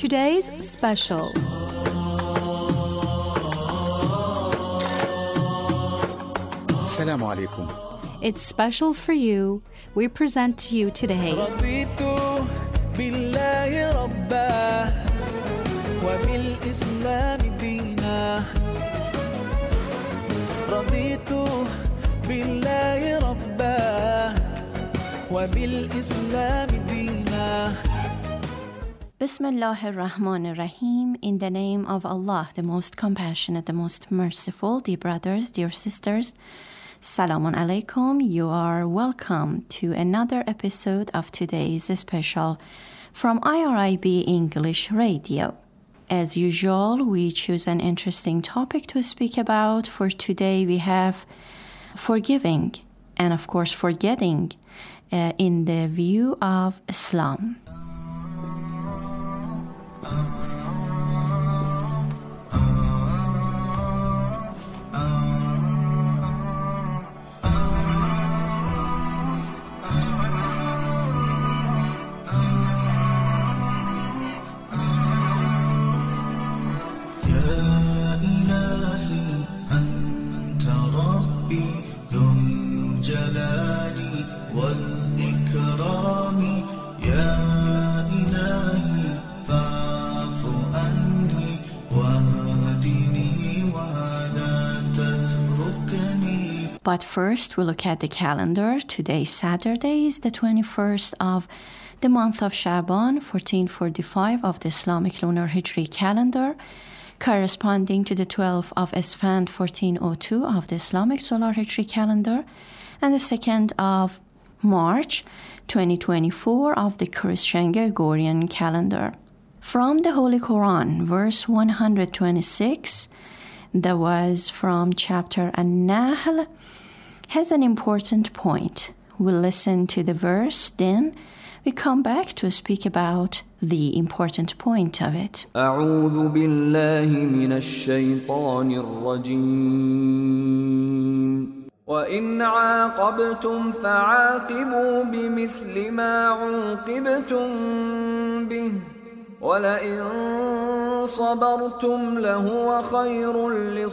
today's special. Assalamu alaikum. It's special for you. We present to you today رضيت بالله ربا وبالإسلام دينا رضيت بالله ربا وبالإسلام دينا Bismillah ar-Rahman ar-Rahim. In the name of Allah, the most compassionate, the most merciful. Dear brothers, dear sisters, Salamun alaikum. You are welcome to another episode of today's special from IRIB English Radio. As usual, we choose an interesting topic to speak about. For today, we have forgiving and, of course, forgetting in the view of Islam. But first, we look at the calendar. Today, Saturday, is the 21st of the month of Shaban, 1445 of the Islamic Lunar Hijri calendar, corresponding to the 12th of Esfand, 1402 of the Islamic Solar Hijri calendar, and the 2nd of March, 2024 of the Christian Gregorian calendar. From the Holy Quran, verse 126, that was from chapter An-Nahl, has an important point. We'll listen to the verse, then we come back to speak about the important point of it. أعوذ بالله من الشيطان الرجيم وإن عاقبتم فعاقبوا بمثل ما عوقبتم به ولئن صبرتم لهو خير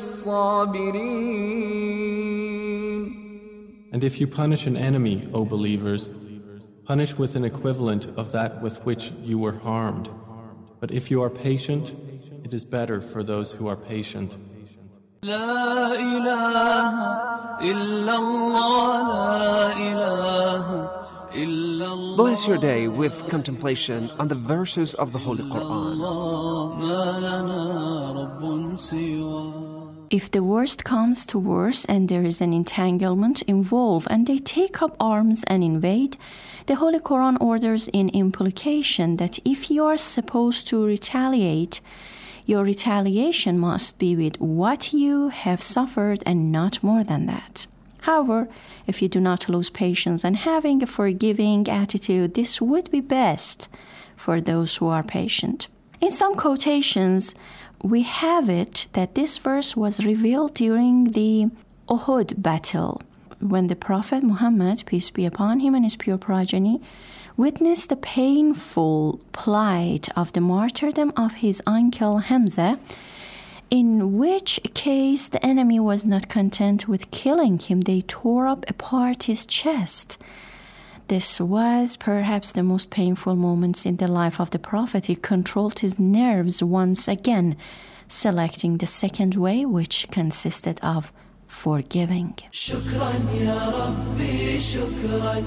للصابرين. And if you punish an enemy, O believers, punish with an equivalent of that with which you were harmed. But if you are patient, it is better for those who are patient. لا إله إلا الله لا إله إلا الله. Bless your day with contemplation on the verses of the Holy Quran. ما لنا رب سواه. If the worst comes to worse and there is an entanglement involved and they take up arms and invade, the Holy Quran orders in implication that if you are supposed to retaliate, your retaliation must be with what you have suffered and not more than that. However, if you do not lose patience and having a forgiving attitude, this would be best for those who are patient. In some quotations, we have it that this verse was revealed during the Uhud battle, when the Prophet Muhammad, peace be upon him and his pure progeny, witnessed the painful plight of the martyrdom of his uncle Hamza, in which case the enemy was not content with killing him. They tore up apart his chest. This was perhaps the most painful moments in the life of the Prophet. He controlled his nerves once again, selecting the second way, which consisted of forgiving. شكرا يا ربي شكرا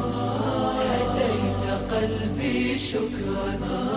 هديت قلبي شكرا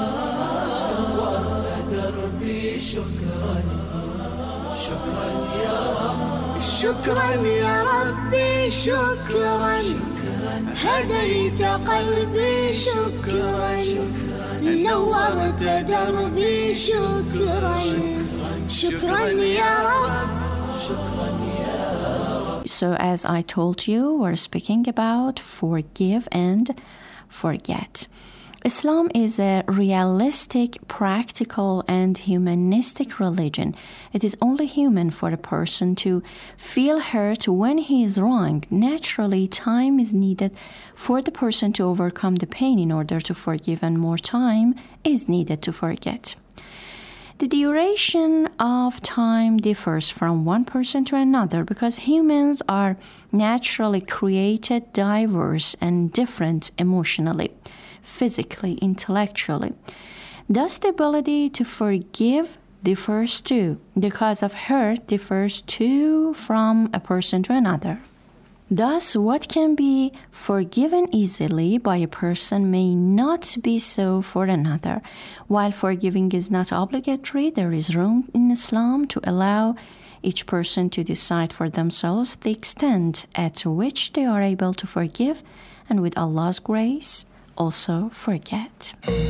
نورت دربي شكرا شكرا يا رب شكرا يا ربي شكرا هديت قلبي شكرا نورت دربي شكرا شكرا يا رب شكرا يا رب. So as I told you, we're speaking about forgive and forget. Islam is a realistic, practical, and humanistic religion. It is only human for a person to feel hurt when he is wrong. Naturally, time is needed for the person to overcome the pain in order to forgive, and more time is needed to forget. The duration of time differs from one person to another because humans are naturally created diverse and different emotionally, physically, intellectually. Thus, the ability to forgive differs too. The cause of hurt differs too from a person to another. Thus, what can be forgiven easily by a person may not be so for another. While forgiving is not obligatory, there is room in Islam to allow each person to decide for themselves the extent at which they are able to forgive, and with Allah's grace, also forget.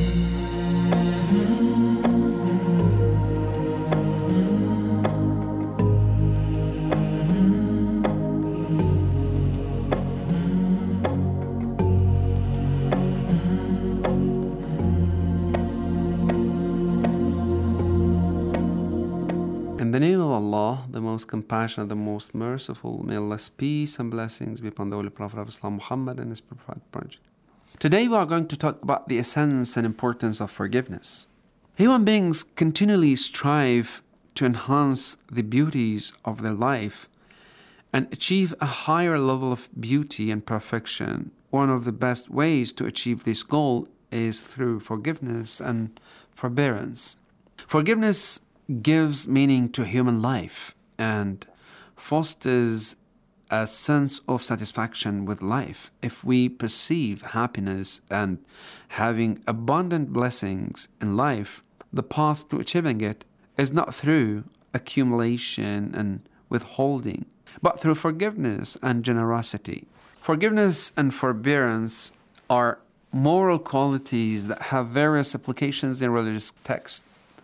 In the name of Allah, the most compassionate, the most merciful, may Allah's peace and blessings be upon the Holy Prophet of Islam, Muhammad, and his prophet project. Today we are going to talk about the essence and importance of forgiveness. Human beings continually strive to enhance the beauties of their life and achieve a higher level of beauty and perfection. One of the best ways to achieve this goal is through forgiveness and forbearance. Forgiveness gives meaning to human life and fosters a sense of satisfaction with life. If we perceive happiness and having abundant blessings in life, the path to achieving it is not through accumulation and withholding, but through forgiveness and generosity. Forgiveness and forbearance are moral qualities that have various applications in religious texts.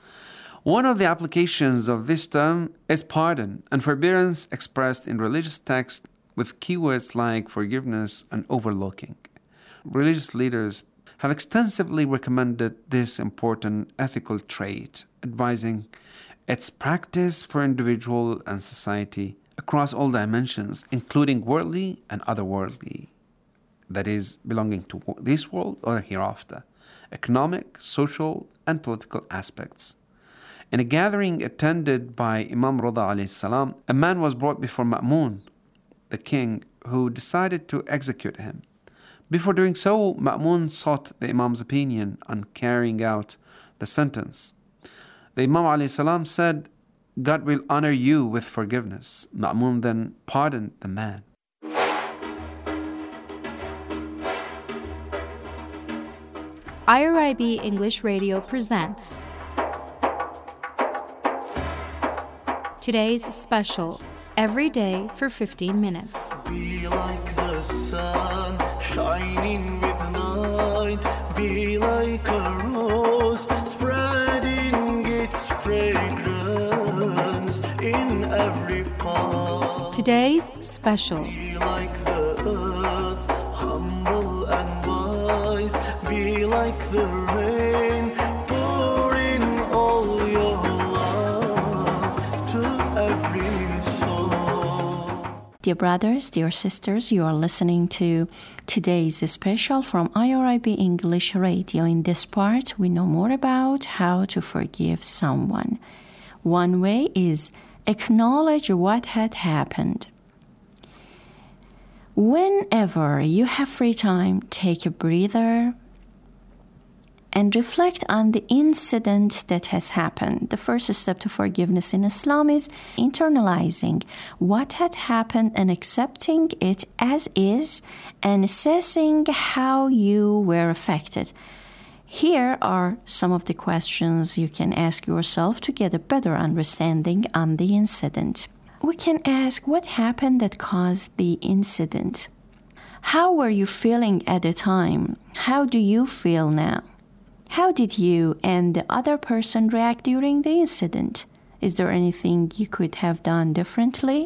One of the applications of this term is pardon and forbearance expressed in religious texts with keywords like forgiveness and overlooking. Religious leaders have extensively recommended this important ethical trait, advising its practice for individual and society across all dimensions, including worldly and otherworldly, that is, belonging to this world or hereafter, economic, social, and political aspects. In a gathering attended by Imam Rida alayhi salam, a man was brought before Ma'mun, the king, who decided to execute him. Before doing so, Ma'mun sought the Imam's opinion on carrying out the sentence. The Imam alayhi salam said, "God will honor you with forgiveness." Ma'mun then pardoned the man. IRIB English Radio presents today's special, every day for 15 minutes. Be like the sun, shining with light. Be like a rose, spreading its fragrance in every part. Today's special. Be like the earth, humble and wise. Be like the rain, pour in all your love to every soul. Dear brothers, dear sisters, you are listening to today's special from IRIB English Radio. In this part, we know more about how to forgive someone. One way is acknowledge what had happened. Whenever you have free time, take a breather and reflect on the incident that has happened. The first step to forgiveness in Islam is internalizing what had happened and accepting it as is and assessing how you were affected. Here are some of the questions you can ask yourself to get a better understanding on the incident. We can ask, what happened that caused the incident? How were you feeling at the time? How do you feel now? How did you and the other person react during the incident? Is there anything you could have done differently?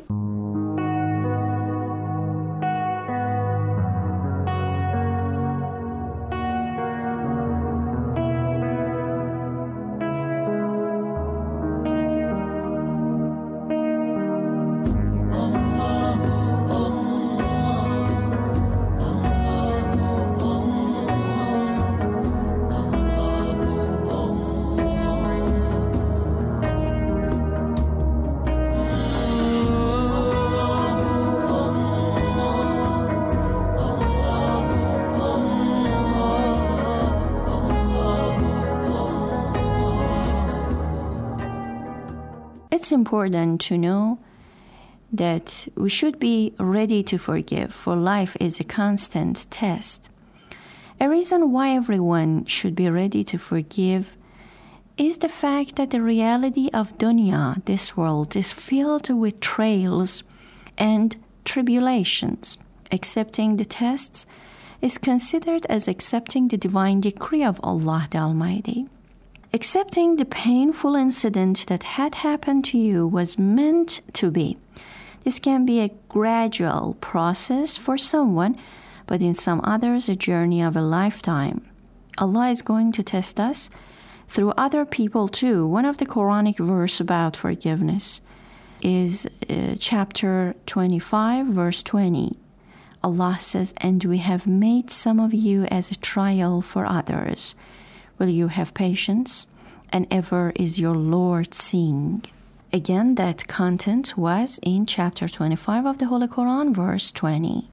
it's important to know that we should be ready to forgive, for life is a constant test. A reason why everyone should be ready to forgive is the fact that the reality of dunya, this world, is filled with trials and tribulations. Accepting the tests is considered as accepting the divine decree of Allah the Almighty. Accepting the painful incident that had happened to you was meant to be. This can be a gradual process for someone, but in some others, a journey of a lifetime. Allah is going to test us through other people too. One of the Quranic verse about forgiveness is chapter 25, verse 20. Allah says, "And we have made some of you as a trial for others. Will you have patience? And ever is your Lord seeing." Again, that content was in chapter 25 of the Holy Quran, verse 20.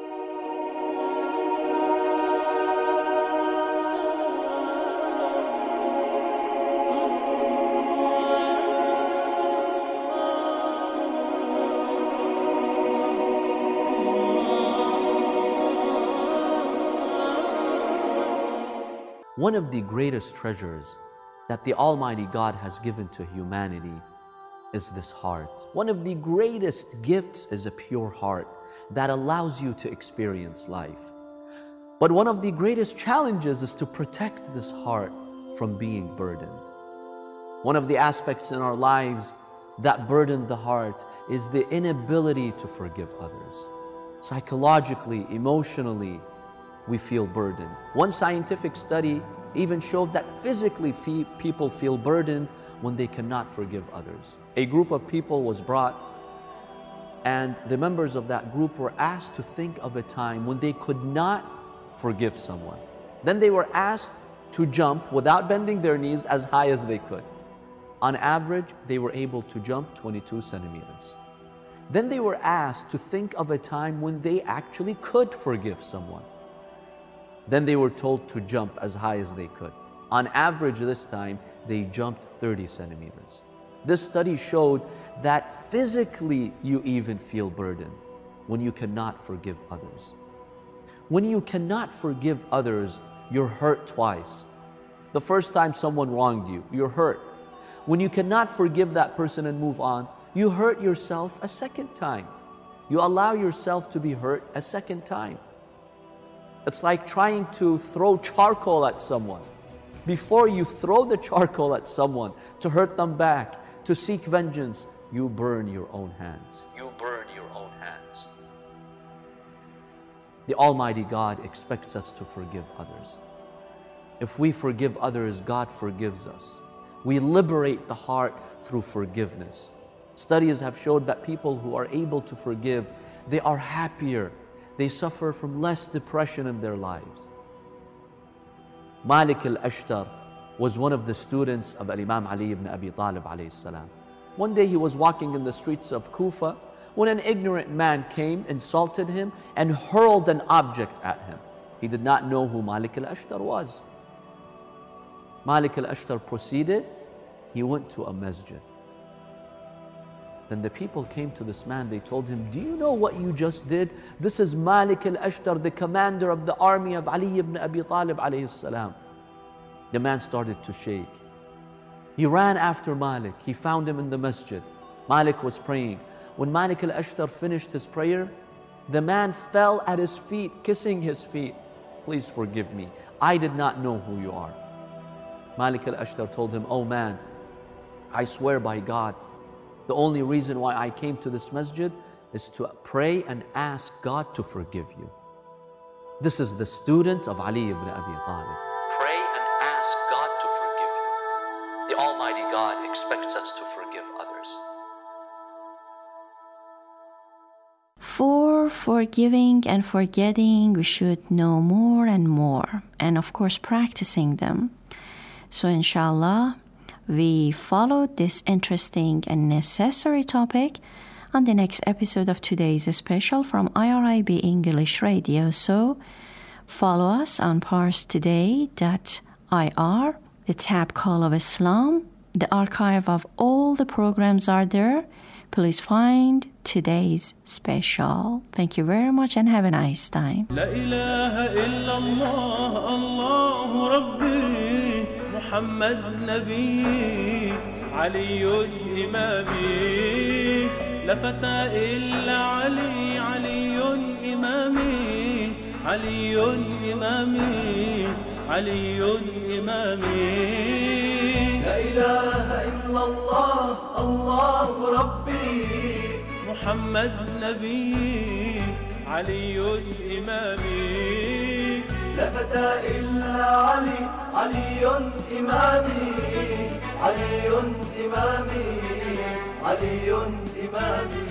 One of the greatest treasures that the Almighty God has given to humanity is this heart. One of the greatest gifts is a pure heart that allows you to experience life. But one of the greatest challenges is to protect this heart from being burdened. One of the aspects in our lives that burden the heart is the inability to forgive others. Psychologically, emotionally, we feel burdened. One scientific study even showed that physically people feel burdened when they cannot forgive others. A group of people was brought, and the members of that group were asked to think of a time when they could not forgive someone. Then they were asked to jump without bending their knees as high as they could. On average, they were able to jump 22 centimeters. Then they were asked to think of a time when they actually could forgive someone. Then they were told to jump as high as they could. On average this time, they jumped 30 centimeters. This study showed that physically you even feel burdened when you cannot forgive others. When you cannot forgive others, you're hurt twice. The first time someone wronged you, you're hurt. When you cannot forgive that person and move on, you hurt yourself a second time. You allow yourself to be hurt a second time. It's like trying to throw charcoal at someone. Before you throw the charcoal at someone to hurt them back, to seek vengeance, you burn your own hands. You burn your own hands. The Almighty God expects us to forgive others. If we forgive others, God forgives us. We liberate the heart through forgiveness. Studies have showed that people who are able to forgive, they are happier. They suffer from less depression in their lives. Malik al-Ashtar was one of the students of Imam Ali ibn Abi Talib alayhi salam. One day he was walking in the streets of Kufa when an ignorant man came, insulted him, and hurled an object at him. He did not know who Malik al-Ashtar was. Malik al-Ashtar proceeded, he went to a masjid. Then the people came to this man, they told him, "Do you know what you just did? This is Malik al-Ashtar, the commander of the army of Ali ibn Abi Talib alayhi salam." The man started to shake. He ran after Malik. He found him in the masjid. Malik was praying. When Malik al-Ashtar finished his prayer, the man fell at his feet, kissing his feet. "Please forgive me. I did not know who you are." Malik al-Ashtar told him, "Oh man, I swear by God, the only reason why I came to this masjid is to pray and ask God to forgive you." This is the student of Ali ibn Abi Talib. Pray and ask God to forgive you. The Almighty God expects us to forgive others. For forgiving and forgetting, we should know more and more, and of course practicing them. So inshallah, we followed this interesting and necessary topic on the next episode of today's special from IRIB English Radio. So follow us on parstoday.ir, the tab call of Islam, The archive of all the programs are there. Please find today's special. Thank you very much and have a nice time. لا إله إلا الله الله ربي محمد نبي علي إمامي لا فتى إلا علي علي إمامي علي إمامي علي إمامي لا إله إلا الله الله ربي محمد نبي علي إمامي لا فتى إلا علي علي إمامي علي إمامي علي إمامي